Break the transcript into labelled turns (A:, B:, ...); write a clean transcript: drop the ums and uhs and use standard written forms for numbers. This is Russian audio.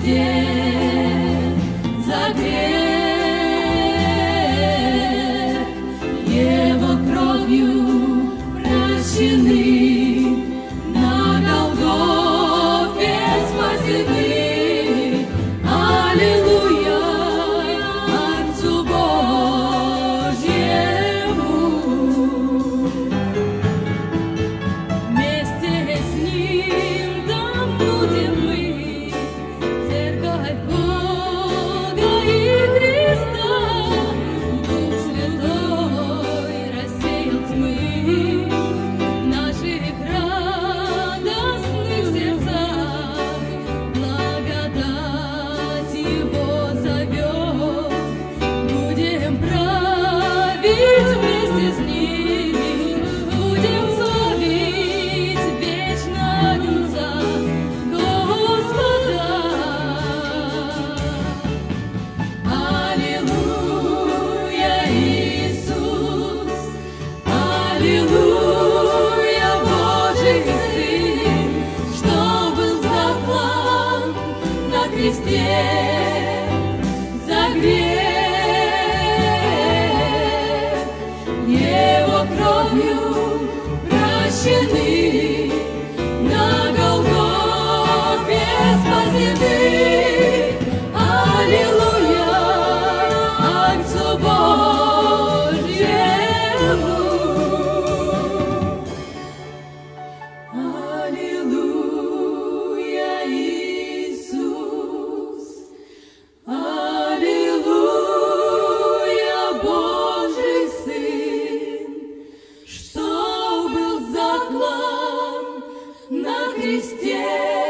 A: кресте за грех, Его кровью прощены, на Голгофе спасены. Аллилуйя Отцу Божьему. Вместе с Ним там будем мы, Церковь Бога и Христа. Дух Святой рассеял тьмы в наших радостных сердцах. Благодать Его зовет, будем править вместе с ними, будем славить вечно Агнца Господа. Аллилуйя, Иисус, аллилуйя, Божий Сын, что был заклан на кресте за грех, Его кровью прощены, на Голгофе спасены. Аллилуйя Отцу Божьему. Аллилуйя, Иисус, аллилуйя, Божий Сын, что был заклан на кресте